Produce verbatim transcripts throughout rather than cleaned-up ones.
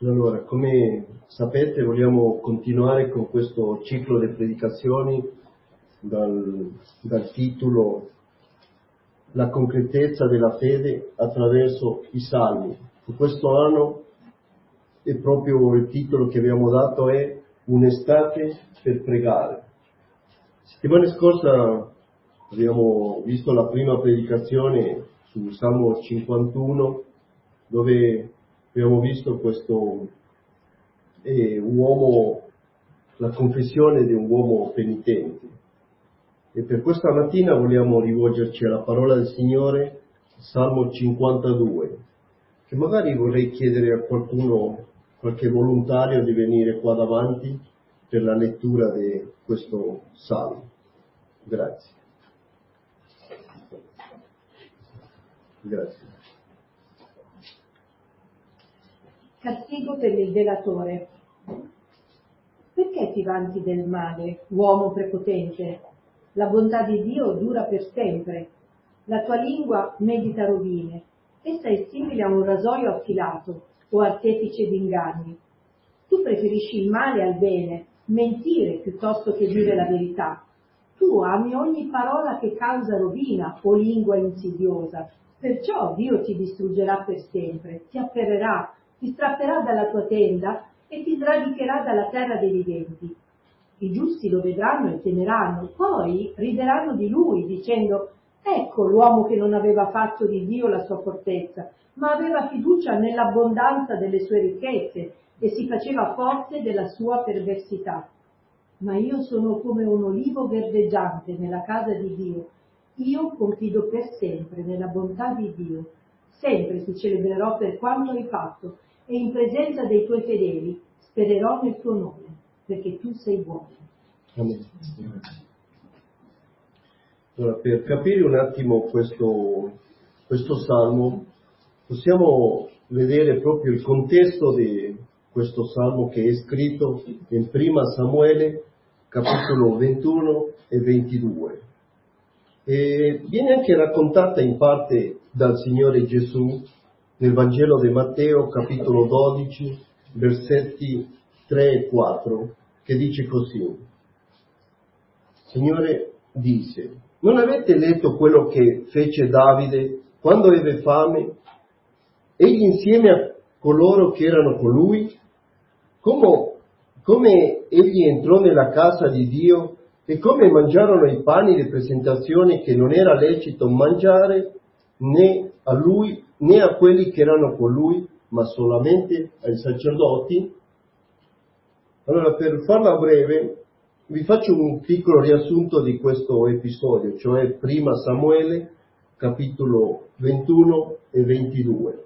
Allora, come sapete, vogliamo continuare con questo ciclo di predicazioni dal, dal titolo La concretezza della fede attraverso i Salmi. In questo anno è proprio il titolo che abbiamo dato è Un'estate per pregare. Settimana scorsa abbiamo visto la prima predicazione sul Salmo cinquantuno, dove abbiamo visto questo eh, uomo, la confessione di un uomo penitente. E per questa mattina vogliamo rivolgerci alla parola del Signore, Salmo cinquantadue, che magari vorrei chiedere a qualcuno, qualche volontario, di venire qua davanti per la lettura di questo Salmo. Grazie. Grazie. Castigo per il delatore. Perché ti vanti del male, uomo prepotente? La bontà di Dio dura per sempre. La tua lingua medita rovine. Essa è simile a un rasoio affilato o artefice d'inganni. Tu preferisci il male al bene, mentire piuttosto che dire la verità. Tu ami ogni parola che causa rovina o lingua insidiosa. Perciò Dio ti distruggerà per sempre, ti afferrerà, ti strapperà dalla tua tenda e ti sradicherà dalla terra dei viventi. I giusti lo vedranno e temeranno, poi rideranno di lui, dicendo: ecco l'uomo che non aveva fatto di Dio la sua fortezza, ma aveva fiducia nell'abbondanza delle sue ricchezze e si faceva forte della sua perversità. Ma io sono come un olivo verdeggiante nella casa di Dio. Io confido per sempre nella bontà di Dio. Sempre ti celebrerò per quanto hai fatto e in presenza dei tuoi fedeli spererò nel tuo nome, perché tu sei buono. Amen. Allora, per capire un attimo questo, questo salmo, possiamo vedere proprio il contesto di questo salmo, che è scritto in prima Samuele, capitolo ventuno e ventidue. E viene anche raccontata in parte dal Signore Gesù nel Vangelo di Matteo, capitolo dodici, versetti tre e quattro, che dice così: il Signore disse: non avete letto quello che fece Davide quando ebbe fame, egli insieme a coloro che erano con lui, come, come egli entrò nella casa di Dio e come mangiarono i pani di presentazione che non era lecito mangiare né a lui né a quelli che erano con lui, ma solamente ai sacerdoti? Allora, per farla breve, vi faccio un piccolo riassunto di questo episodio, cioè prima Samuele, capitolo ventuno e ventidue.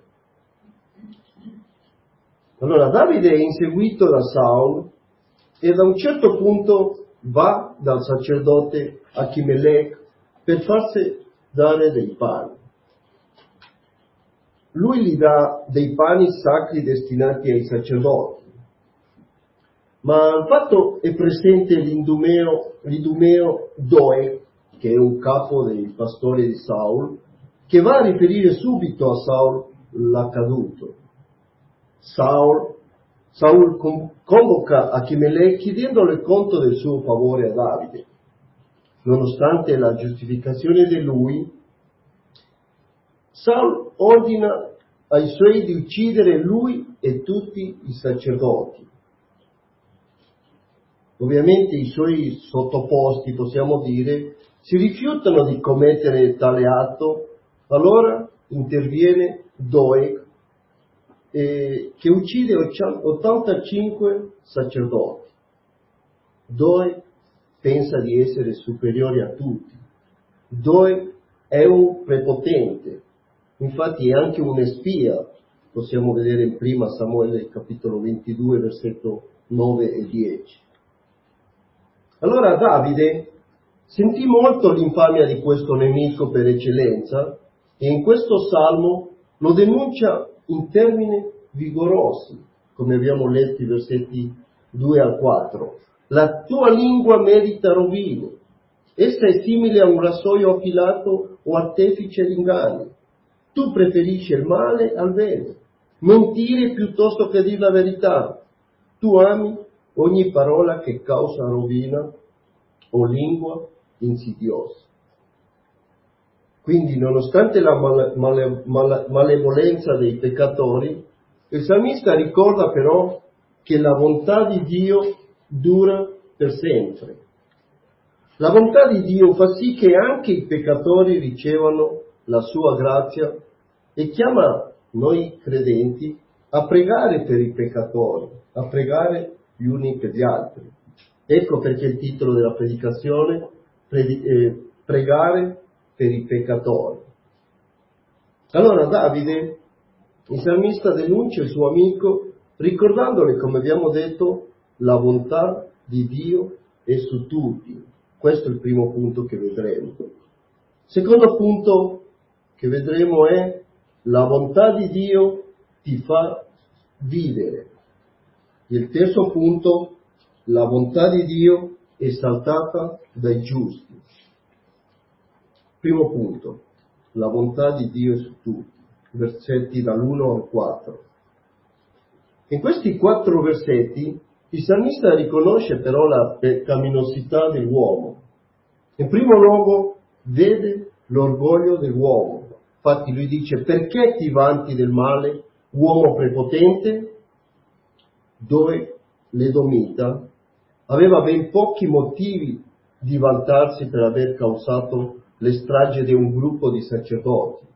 Allora, Davide è inseguito da Saul e da un certo punto va dal sacerdote Achimelech per farsi dare dei pani. Lui gli dà dei pani sacri destinati ai sacerdoti, ma al fatto è presente l'idumeo, l'idumeo Doeg, che è un capo dei pastori di Saul, che va a riferire subito a Saul l'accaduto. Saul, Saul convoca Achimelech chiedendole conto del suo favore a Davide. Nonostante la giustificazione di lui, Saul ordina ai suoi di uccidere lui e tutti i sacerdoti. Ovviamente i suoi sottoposti, possiamo dire, si rifiutano di commettere tale atto. Allora interviene Doeg, eh, che uccide ottantacinque sacerdoti. Doeg pensa di essere superiore a tutti. Doeg è un prepotente, infatti è anche un spia. Possiamo vedere in prima Samuele capitolo ventidue, versetto nove e dieci. Allora Davide sentì molto l'infamia di questo nemico per eccellenza e in questo salmo lo denuncia in termini vigorosi, come abbiamo letto i versetti due al quattro. La tua lingua merita rovine, essa è simile a un rasoio affilato o artefice di inganni. Tu preferisci il male al bene, mentire piuttosto che dire la verità. Tu ami ogni parola che causa rovina o lingua insidiosa. Quindi, nonostante la male, male, male, malevolenza dei peccatori, il salmista ricorda però che la bontà di Dio dura per sempre. La bontà di Dio fa sì che anche i peccatori ricevano la sua grazia e chiama noi credenti a pregare per i peccatori, a pregare gli uni per gli altri. Ecco perché il titolo della predicazione predi- eh, pregare per i peccatori. Allora Davide, il salmista, denuncia il suo amico ricordandole, come abbiamo detto, la bontà di Dio è su tutti. Questo è il primo punto che vedremo. Secondo punto che vedremo è la bontà di Dio ti fa vivere. Il terzo punto, la bontà di Dio è esaltata dai giusti. Primo punto, la bontà di Dio è su tutti, versetti dall'uno al quattro. In questi quattro versetti il salmista riconosce però la peccaminosità dell'uomo. In primo luogo vede l'orgoglio dell'uomo. Infatti lui dice: perché ti vanti del male, uomo prepotente? Dove l'Edomita aveva ben pochi motivi di vantarsi per aver causato le stragi di un gruppo di sacerdoti.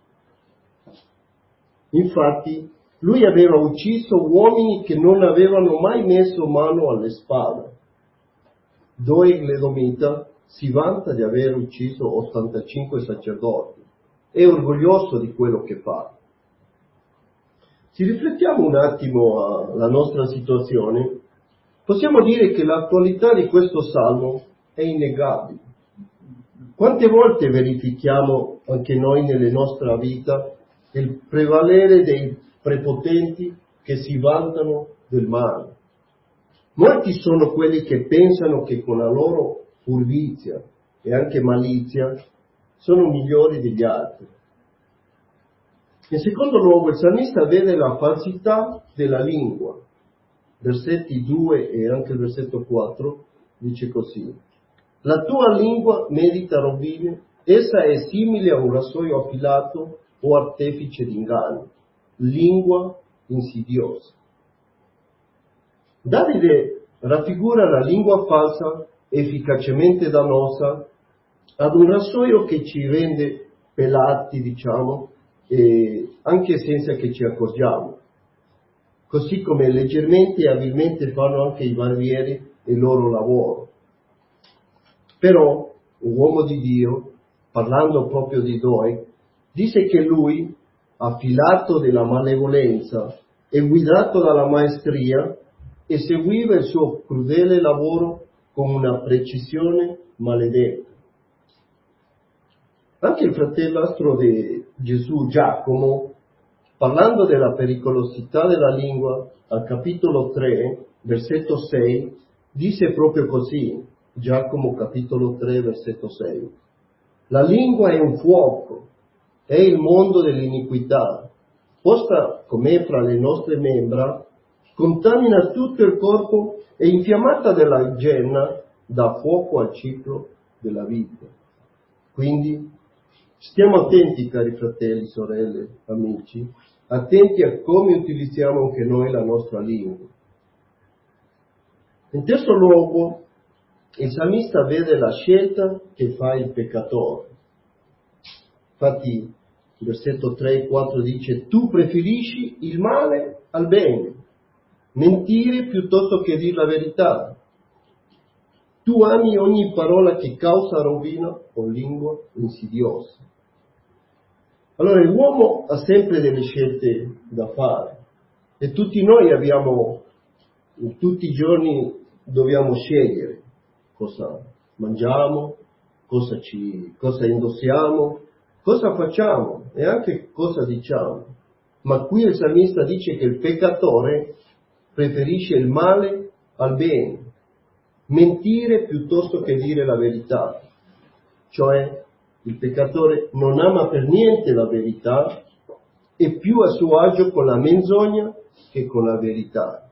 Infatti, lui aveva ucciso uomini che non avevano mai messo mano alle spade. Doeg l'Edomita si vanta di aver ucciso ottantacinque sacerdoti. È orgoglioso di quello che fa. Se riflettiamo un attimo alla nostra situazione, possiamo dire che l'attualità di questo salmo è innegabile. Quante volte verifichiamo anche noi nella nostra vita il prevalere dei prepotenti che si vantano del male? Molti sono quelli che pensano che con la loro furbizia e anche malizia sono migliori degli altri. In secondo luogo, il salmista vede la falsità della lingua. Versetti due e anche il versetto quattro dice così: la tua lingua medita rovine, essa è simile a un rasoio affilato o artefice d'inganno, lingua insidiosa. Davide raffigura la lingua falsa, efficacemente dannosa, ad un rasoio che ci rende pelati, diciamo, e anche senza che ci accorgiamo, così come leggermente e abilmente fanno anche i barbieri il loro lavoro. Però un uomo di Dio, parlando proprio di Doeg, dice che lui, affilato della malevolenza e guidato dalla maestria, eseguiva il suo crudele lavoro con una precisione maledetta. Anche il fratellastro di Gesù, Giacomo, parlando della pericolosità della lingua, al capitolo tre, versetto sei, dice proprio così, Giacomo capitolo tre, versetto sei: la lingua è un fuoco, è il mondo dell'iniquità, posta com'è fra le nostre membra, contamina tutto il corpo e infiammata della genna dà fuoco al ciclo della vita. Quindi stiamo attenti, cari fratelli, sorelle, amici, attenti a come utilizziamo anche noi la nostra lingua. In terzo luogo, il salmista vede la scelta che fa il peccatore. Infatti, il versetto tre e quattro dice: tu preferisci il male al bene, mentire piuttosto che dire la verità. Tu ami ogni parola che causa rovina o lingua insidiosa. Allora l'uomo ha sempre delle scelte da fare e tutti noi abbiamo, tutti i giorni dobbiamo scegliere cosa mangiamo, cosa, ci, cosa indossiamo, cosa facciamo e anche cosa diciamo. Ma qui il salmista dice che il peccatore preferisce il male al bene, mentire piuttosto che dire la verità. Cioè il peccatore non ama per niente la verità è più a suo agio con la menzogna che con la verità.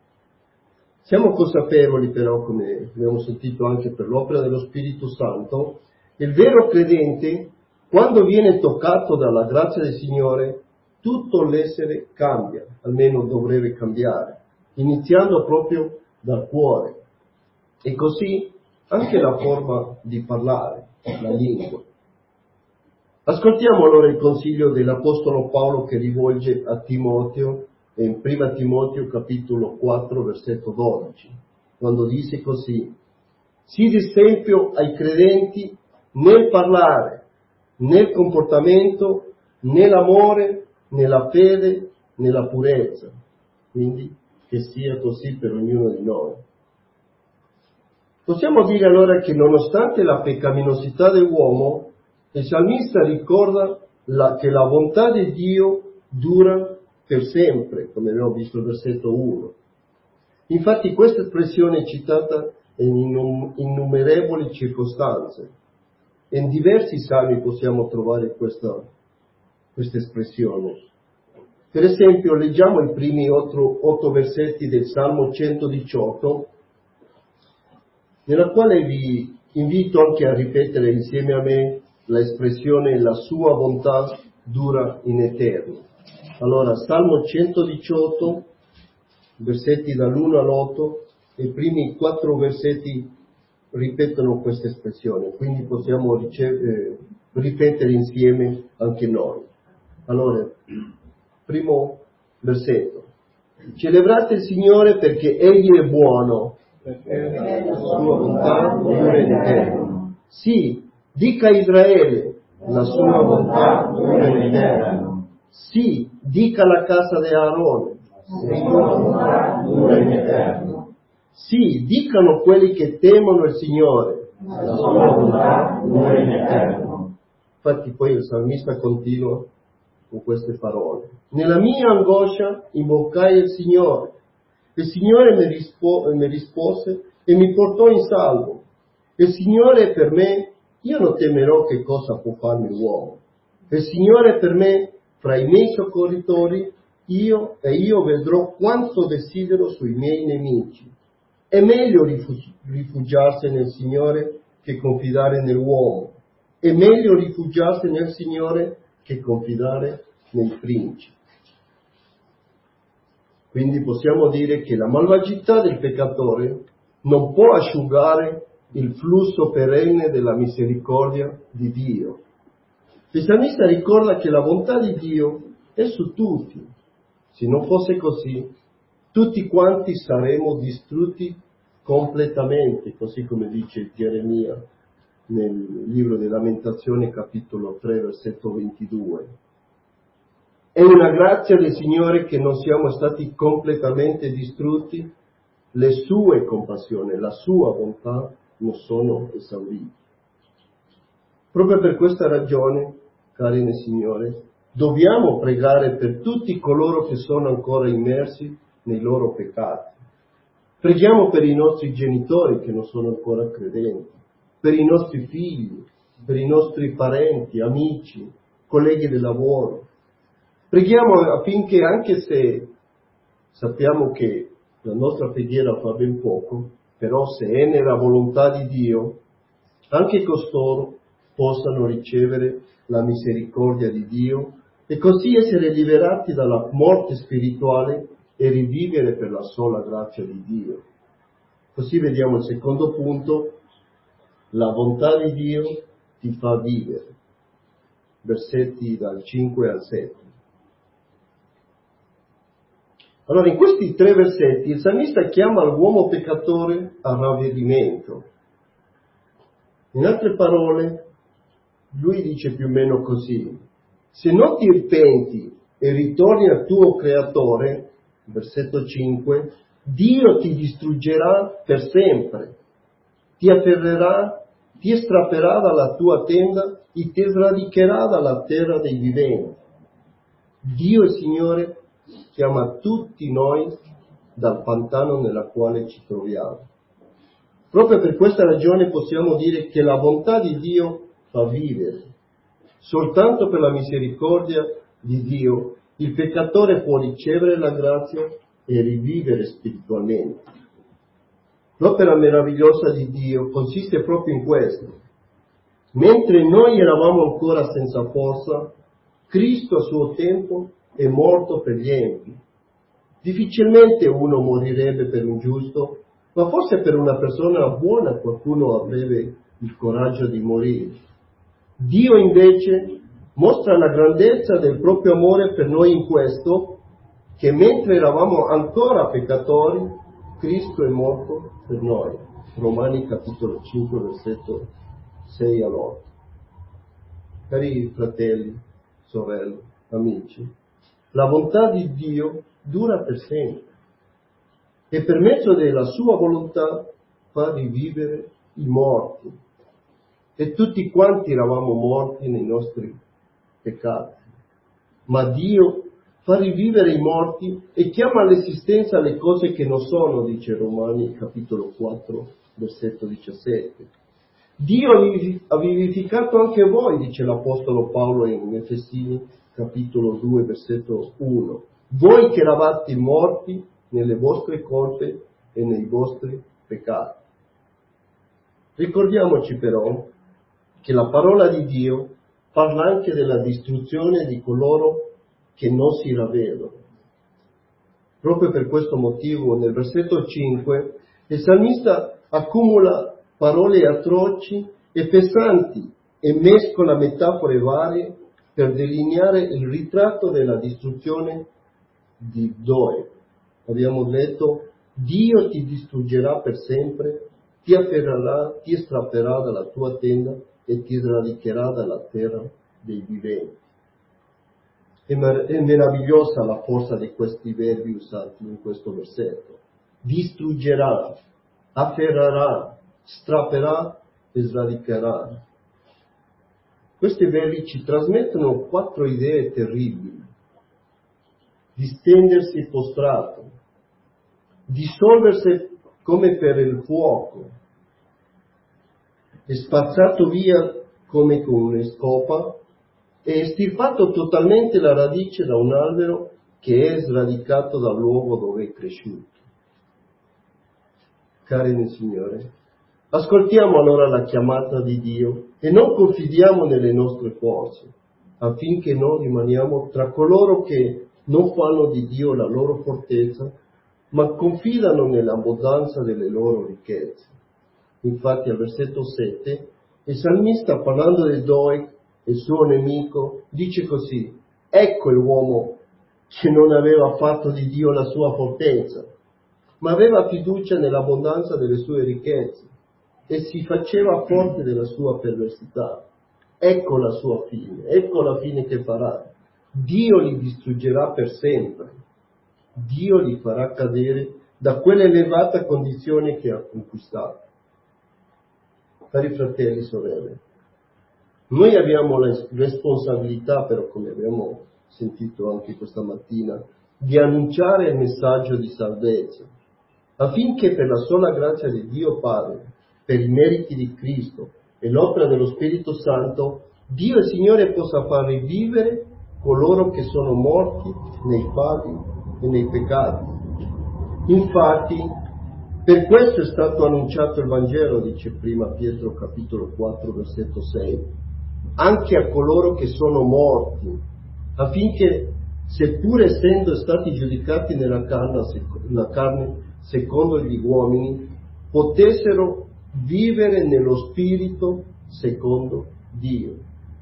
Siamo consapevoli però, come abbiamo sentito anche per l'opera dello Spirito Santo, il vero credente, quando viene toccato dalla grazia del Signore, tutto l'essere cambia, almeno dovrebbe cambiare, iniziando proprio dal cuore. E così anche la forma di parlare, la lingua. Ascoltiamo allora il consiglio dell'Apostolo Paolo che rivolge a Timoteo in prima Timoteo capitolo quattro versetto dodici, quando dice così: sii di esempio ai credenti nel parlare, nel comportamento, nell'amore, nella fede, nella purezza. Quindi che sia così per ognuno di noi. Possiamo dire allora che nonostante la peccaminosità dell'uomo, il salmista ricorda la, che la bontà di Dio dura per sempre, come abbiamo visto il versetto uno. Infatti questa espressione è citata in innumerevoli circostanze. In diversi salmi possiamo trovare questa, questa espressione. Per esempio, leggiamo i primi otto, otto versetti del Salmo centodiciotto, nella quale vi invito anche a ripetere insieme a me l'espressione la sua bontà dura in eterno. Allora, Salmo centodiciotto, versetti dall'uno all'otto, i primi quattro versetti ripetono questa espressione, quindi possiamo riceve, ripetere insieme anche noi. Allora, primo versetto: celebrate il Signore perché Egli è buono, perché la sua bontà dura in eterno. Sì, dica a Israele, la sua bontà dura in eterno. Sì, dica alla casa di Aarone, la sua bontà dura in eterno. Sì, dicano quelli che temono il Signore, la sua bontà dura in eterno. Infatti poi il salmista continua con queste parole: nella mia angoscia invocai il Signore, il Signore mi, rispo- mi rispose e mi portò in salvo. Il Signore è per me, io non temerò che cosa può farmi l'uomo. Il Signore è per me, fra i miei soccorritori, io e io vedrò quanto desidero sui miei nemici. È meglio rifug- rifugiarsi nel Signore che confidare nell'uomo. È meglio rifugiarsi nel Signore che confidare nei principi. Quindi possiamo dire che la malvagità del peccatore non può asciugare il flusso perenne della misericordia di Dio. Il salmista ricorda che la bontà di Dio è su tutti. Se non fosse così, tutti quanti saremmo distrutti completamente, così come dice Geremia nel libro di Lamentazioni capitolo tre versetto ventidue. È una grazia del Signore che non siamo stati completamente distrutti, le sue compassioni, la sua bontà non sono esaurite. Proprio per questa ragione, cari nel Signore, dobbiamo pregare per tutti coloro che sono ancora immersi nei loro peccati. Preghiamo per i nostri genitori che non sono ancora credenti, per i nostri figli, per i nostri parenti, amici, colleghi di lavoro. Preghiamo affinché, anche se sappiamo che la nostra preghiera fa ben poco, però se è nella volontà di Dio, anche costoro possano ricevere la misericordia di Dio e così essere liberati dalla morte spirituale e rivivere per la sola grazia di Dio. Così vediamo il secondo punto: la bontà di Dio ti fa vivere. Versetti dal cinque al sette. Allora, in questi tre versetti il salmista chiama l'uomo peccatore al ravvedimento. In altre parole, lui dice più o meno così: se non ti ripenti e ritorni al tuo creatore, versetto cinque, Dio ti distruggerà per sempre, ti afferrerà, ti strapperà dalla tua tenda e ti sradicherà dalla terra dei viventi. Dio il Signore chiama tutti noi dal pantano nella quale ci troviamo. Proprio per questa ragione possiamo dire che la bontà di Dio fa vivere. Soltanto per la misericordia di Dio il peccatore può ricevere la grazia e rivivere spiritualmente. L'opera meravigliosa di Dio consiste proprio in questo. Mentre noi eravamo ancora senza forza, Cristo a suo tempo è morto per gli empi. Difficilmente uno morirebbe per un giusto, ma forse per una persona buona qualcuno avrebbe il coraggio di morire. Dio invece mostra la grandezza del proprio amore per noi in questo, che mentre eravamo ancora peccatori, Cristo è morto per noi. Romani capitolo cinque, versetto sei all'otto. Cari fratelli, sorelle, amici, la bontà di Dio dura per sempre e per mezzo della sua volontà fa rivivere i morti. E tutti quanti eravamo morti nei nostri peccati, ma Dio fa rivivere i morti e chiama all'esistenza le cose che non sono, dice Romani capitolo quattro, versetto diciassette. Dio ha vivificato anche voi, dice l'Apostolo Paolo in Efesini capitolo due, versetto uno. Voi che eravate morti nelle vostre colpe e nei vostri peccati. Ricordiamoci però che la parola di Dio parla anche della distruzione di coloro che non si ravvedono. Proprio per questo motivo nel versetto cinque il salmista accumula parole atroci e pesanti e mescola metafore varie per delineare il ritratto della distruzione di Doeg. Abbiamo letto: Dio ti distruggerà per sempre, ti afferrerà, ti strapperà dalla tua tenda e ti sradicherà dalla terra dei viventi. È, mer- è meravigliosa la forza di questi verbi usati in questo versetto. Distruggerà, afferrerà, strapperà e sradicherà. Questi verbi ci trasmettono quattro idee terribili: distendersi prostrato, dissolversi come per il fuoco, è spazzato via come con una scopa, e estirpato totalmente la radice da un albero che è sradicato dal luogo dove è cresciuto. Cari nel Signore, ascoltiamo allora la chiamata di Dio e non confidiamo nelle nostre forze, affinché non rimaniamo tra coloro che non fanno di Dio la loro fortezza, ma confidano nell'abbondanza delle loro ricchezze. Infatti al versetto sette il salmista, parlando di Doeg, il suo nemico, dice così: ecco l'uomo che non aveva fatto di Dio la sua fortezza, ma aveva fiducia nell'abbondanza delle sue ricchezze e si faceva forte della sua perversità. Ecco la sua fine, ecco la fine che farà. Dio li distruggerà per sempre. Dio li farà cadere da quell'elevata condizione che ha conquistato. Cari fratelli e sorelle, noi abbiamo la responsabilità, però, come abbiamo sentito anche questa mattina, di annunciare il messaggio di salvezza, affinché per la sola grazia di Dio Padre, per i meriti di Cristo e l'opera dello Spirito Santo, Dio il Signore possa far rivivere coloro che sono morti nei falli e nei peccati. Infatti, per questo è stato annunciato il Vangelo, dice prima Pietro capitolo quattro, versetto sei, anche a coloro che sono morti, affinché, seppur essendo stati giudicati nella carne, la carne secondo gli uomini, potessero vivere nello spirito secondo Dio.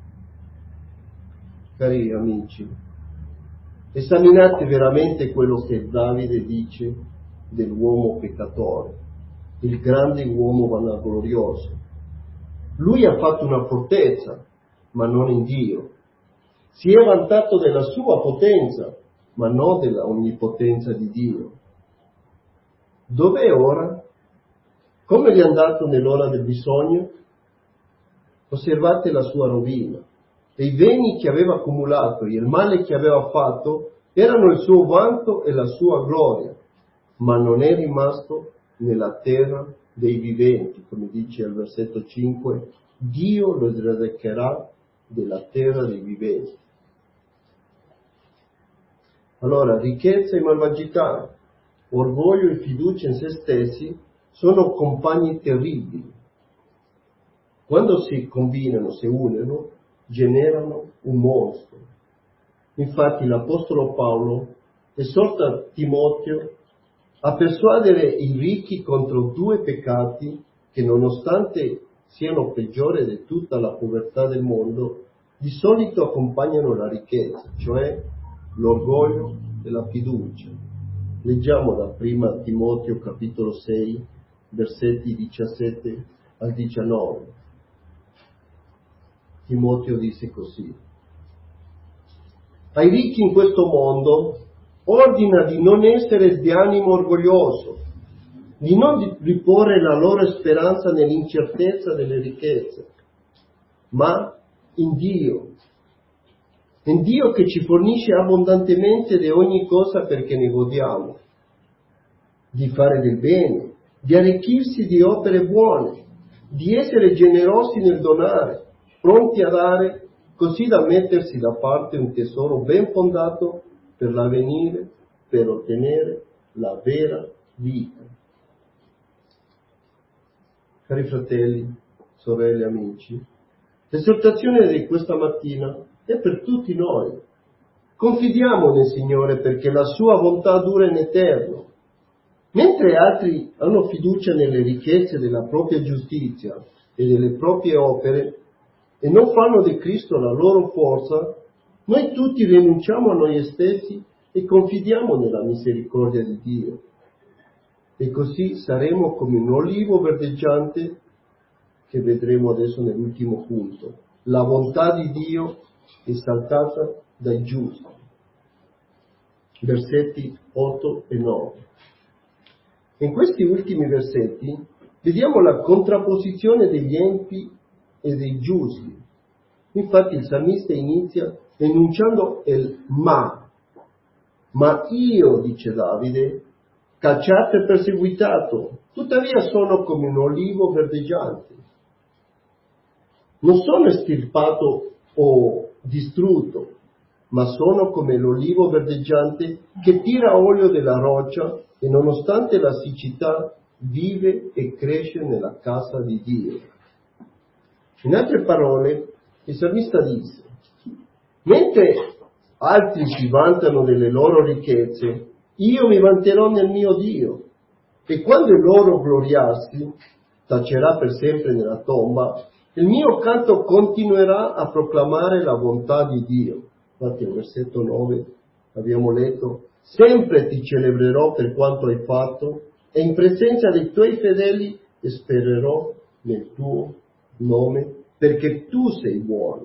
Cari amici, esaminate veramente quello che Davide dice dell'uomo peccatore, il grande uomo vanaglorioso. Lui ha fatto una fortezza, ma non in Dio. Si è vantato della sua potenza, ma non della onnipotenza di Dio. Dov'è ora? Come gli è andato nell'ora del bisogno? Osservate la sua rovina. E i beni che aveva accumulato e il male che aveva fatto erano il suo vanto e la sua gloria, ma non è rimasto nella terra dei viventi, come dice al versetto cinque, Dio lo sradicherà della terra dei viventi. Allora, ricchezza e malvagità, orgoglio e fiducia in se stessi sono compagni terribili. Quando si combinano, si unono, generano un mostro. Infatti l'Apostolo Paolo esorta Timoteo a persuadere i ricchi contro due peccati che, nonostante siano peggiori di tutta la povertà del mondo, di solito accompagnano la ricchezza, cioè l'orgoglio e la fiducia. Leggiamo da prima Timoteo capitolo sei, versetti diciassette al diciannove. Timoteo dice così: ai ricchi in questo mondo ordina di non essere di animo orgoglioso, di non riporre la loro speranza nell'incertezza delle ricchezze, ma in Dio, in Dio che ci fornisce abbondantemente di ogni cosa perché ne godiamo, di fare del bene, di arricchirsi di opere buone, di essere generosi nel donare, pronti a dare, così da mettersi da parte un tesoro ben fondato per l'avvenire, per ottenere la vera vita. Cari fratelli, sorelle, amici, l'esortazione di questa mattina è per tutti noi. Confidiamo nel Signore perché la sua bontà dura in eterno. Mentre altri hanno fiducia nelle ricchezze della propria giustizia e delle proprie opere e non fanno di Cristo la loro forza, noi tutti rinunciamo a noi stessi e confidiamo nella misericordia di Dio. E così saremo come un olivo verdeggiante, che vedremo adesso nell'ultimo punto. La bontà di Dio esaltata dai giusti. Versetti otto e nove. In questi ultimi versetti vediamo la contrapposizione degli empi e dei giusti. Infatti il salmista inizia enunciando il ma. Ma io, dice Davide, cacciato e perseguitato, tuttavia sono come un olivo verdeggiante. Non sono estirpato o distrutto, ma sono come l'olivo verdeggiante che tira olio dalla roccia e nonostante la siccità vive e cresce nella casa di Dio. In altre parole, il salmista dice: mentre altri si vantano delle loro ricchezze, io mi vanterò nel mio Dio, e quando il loro gloriarsi tacerà per sempre nella tomba, il mio canto continuerà a proclamare la bontà di Dio. Infatti al versetto nove abbiamo letto: sempre ti celebrerò per quanto hai fatto e in presenza dei tuoi fedeli spererò nel tuo nome perché tu sei buono.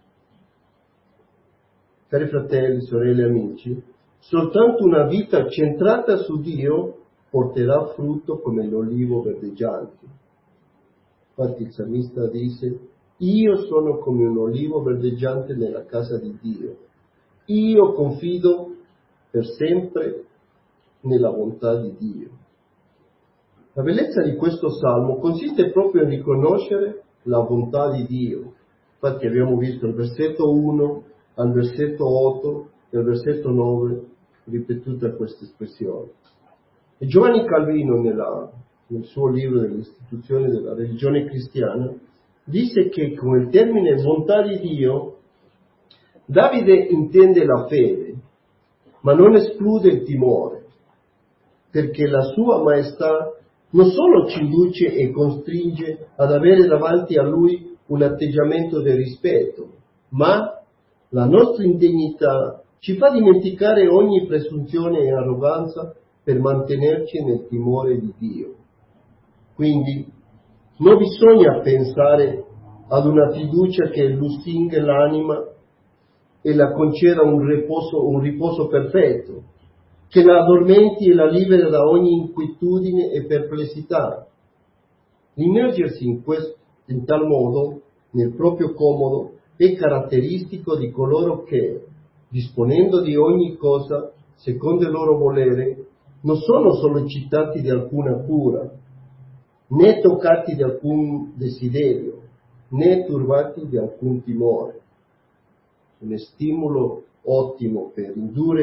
Cari fratelli, sorelle e amici, soltanto una vita centrata su Dio porterà frutto come l'olivo verdeggiante. Infatti il salmista dice: io sono come un olivo verdeggiante nella casa di Dio. Io confido per sempre nella bontà di Dio. La bellezza di questo salmo consiste proprio in riconoscere la bontà di Dio. Infatti abbiamo visto il versetto uno al versetto otto e al versetto nove ripetuta questa espressione. E Giovanni Calvino nella, nel suo libro dell'istituzione della religione cristiana dice che con il termine bontà di Dio Davide intende la fede, ma non esclude il timore, perché la sua maestà non solo ci induce e costringe ad avere davanti a lui un atteggiamento di rispetto, ma la nostra indegnità ci fa dimenticare ogni presunzione e arroganza per mantenerci nel timore di Dio. Quindi non bisogna pensare ad una fiducia che lusinga l'anima e la conceda un riposo, un riposo perfetto, che la addormenti e la libera da ogni inquietudine e perplessità. Immergersi in, questo, in tal modo, nel proprio comodo, è caratteristico di coloro che, disponendo di ogni cosa, secondo il loro volere, non sono sollecitati di alcuna cura, né toccati di alcun desiderio, né turbati di alcun timore. Un stimolo ottimo per indurre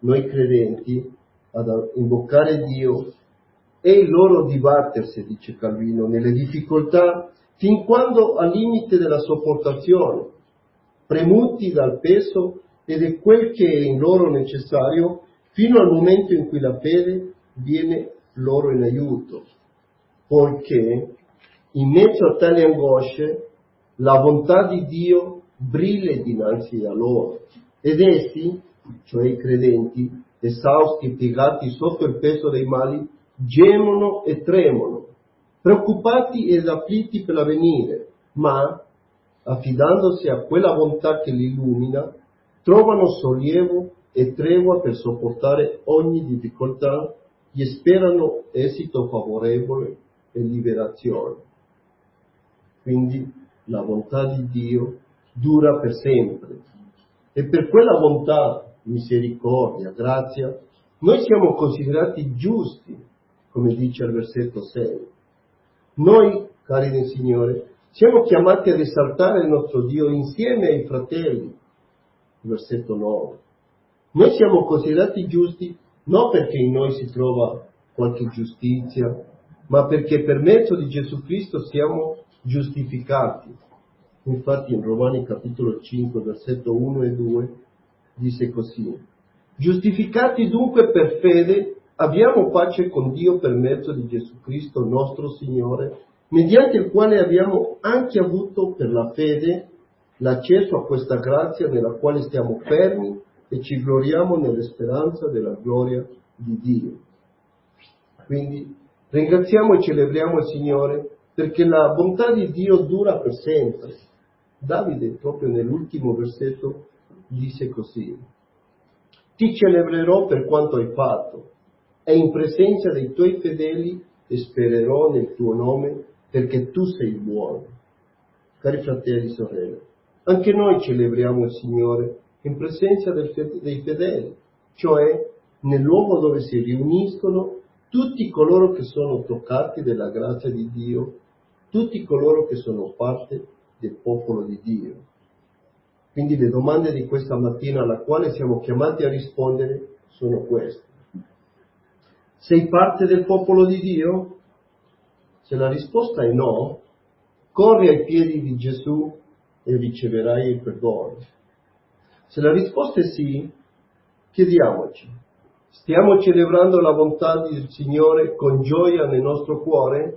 noi credenti ad invocare Dio e il loro dibattersi, dice Calvino, nelle difficoltà fin quando al limite della sopportazione, premuti dal peso ed è quel che è in loro necessario fino al momento in cui la fede viene loro in aiuto, poiché in mezzo a tali angosce la bontà di Dio brilla dinanzi a loro ed essi, cioè i credenti, esausti e piegati sotto il peso dei mali, gemono e tremono, preoccupati ed afflitti per l'avvenire, ma affidandosi a quella bontà che li illumina, trovano sollievo e tregua per sopportare ogni difficoltà e sperano esito favorevole e liberazione. Quindi la bontà di Dio dura per sempre e per quella bontà, misericordia, grazia, noi siamo considerati giusti, come dice al versetto sei. Noi, cari del Signore, siamo chiamati ad esaltare il nostro Dio insieme ai fratelli. Versetto nove. Noi siamo considerati giusti non perché in noi si trova qualche giustizia, ma perché per mezzo di Gesù Cristo siamo giustificati. Infatti in Romani capitolo cinque, versetto uno e due, dice così: giustificati dunque per fede abbiamo pace con Dio per mezzo di Gesù Cristo nostro Signore, mediante il quale abbiamo anche avuto per la fede l'accesso a questa grazia nella quale stiamo fermi e ci gloriamo nella speranza della gloria di Dio. Quindi ringraziamo e celebriamo il Signore perché la bontà di Dio dura per sempre. Davide proprio nell'ultimo versetto dice così: ti celebrerò per quanto hai fatto e in presenza dei tuoi fedeli spererò nel tuo nome perché tu sei buono. Cari fratelli e sorelle, anche noi celebriamo il Signore in presenza del fede- dei fedeli, cioè nel luogo dove si riuniscono tutti coloro che sono toccati dalla grazia di Dio, tutti coloro che sono parte del popolo di Dio. Quindi le domande di questa mattina alla quale siamo chiamati a rispondere sono queste: sei parte del popolo di Dio? Se la risposta è no, corri ai piedi di Gesù e riceverai il perdono. Se la risposta è sì, chiediamoci: stiamo celebrando la bontà del Signore con gioia nel nostro cuore?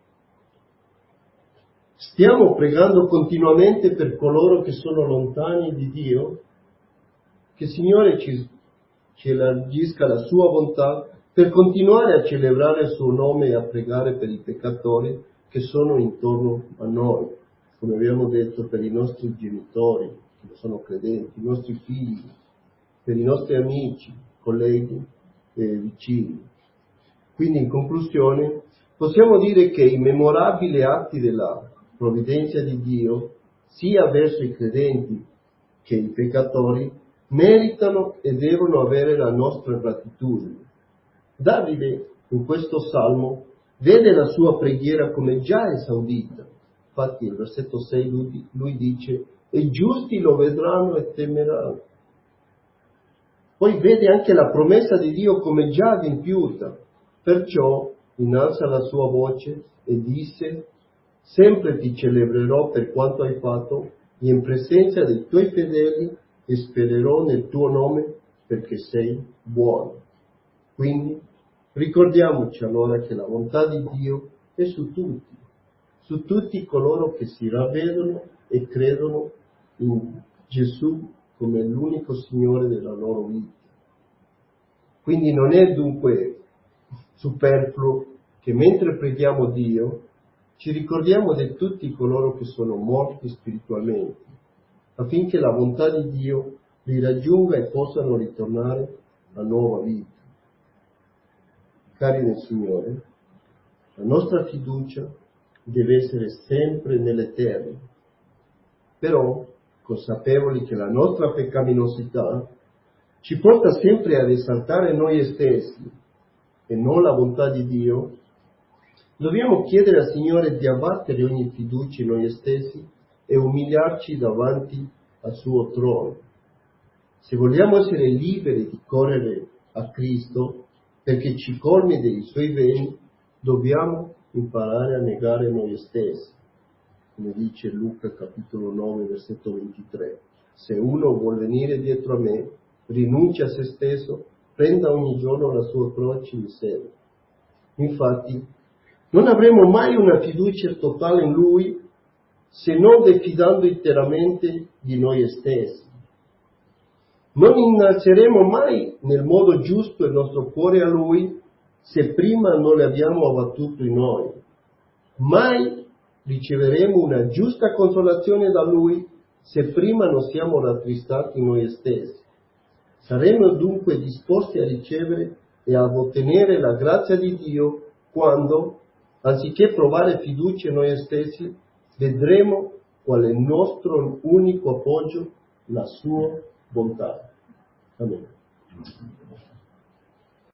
Stiamo pregando continuamente per coloro che sono lontani di Dio? Che il Signore ci, ci elargisca la sua bontà per continuare a celebrare il suo nome e a pregare per i peccatori che sono intorno a noi, come abbiamo detto, per i nostri genitori che sono credenti, i nostri figli, per i nostri amici, colleghi e vicini. Quindi in conclusione possiamo dire che i memorabili atti della provvidenza di Dio, sia verso i credenti che i peccatori, meritano e devono avere la nostra gratitudine. Davide in questo salmo vede la sua preghiera come già esaudita. Infatti il versetto sei lui, lui dice: e i giusti lo vedranno e temeranno. Poi vede anche la promessa di Dio come già adempiuta, perciò innalza la sua voce e disse: sempre ti celebrerò per quanto hai fatto e in presenza dei tuoi fedeli e spererò nel tuo nome perché sei buono. Quindi ricordiamoci allora che la bontà di Dio è su tutti, su tutti coloro che si ravvedono e credono in Gesù come l'unico Signore della loro vita. Quindi non è dunque superfluo che mentre preghiamo Dio ci ricordiamo di tutti coloro che sono morti spiritualmente, affinché la bontà di Dio li raggiunga e possano ritornare a nuova vita. Cari nel Signore, la nostra fiducia deve essere sempre nell'Eterno, però consapevoli che la nostra peccaminosità ci porta sempre ad esaltare noi stessi e non la bontà di Dio, dobbiamo chiedere al Signore di abbattere ogni fiducia in noi stessi e umiliarci davanti al suo trono. Se vogliamo essere liberi di correre a Cristo perché ci colmi dei suoi beni, dobbiamo imparare a negare noi stessi, come dice Luca capitolo nove versetto ventitré. Se uno vuol venire dietro a me, rinuncia a se stesso, prenda ogni giorno la sua croce in sé. Infatti, non avremo mai una fiducia totale in Lui se non diffidando interamente di noi stessi. Non innalzeremo mai nel modo giusto il nostro cuore a Lui se prima non l'abbiamo abbattuto in noi. Mai riceveremo una giusta consolazione da Lui se prima non siamo rattristati noi stessi. Saremo dunque disposti a ricevere e a ottenere la grazia di Dio quando, anziché provare fiducia in noi stessi, vedremo qual è il nostro unico appoggio, la sua bontà. Amen.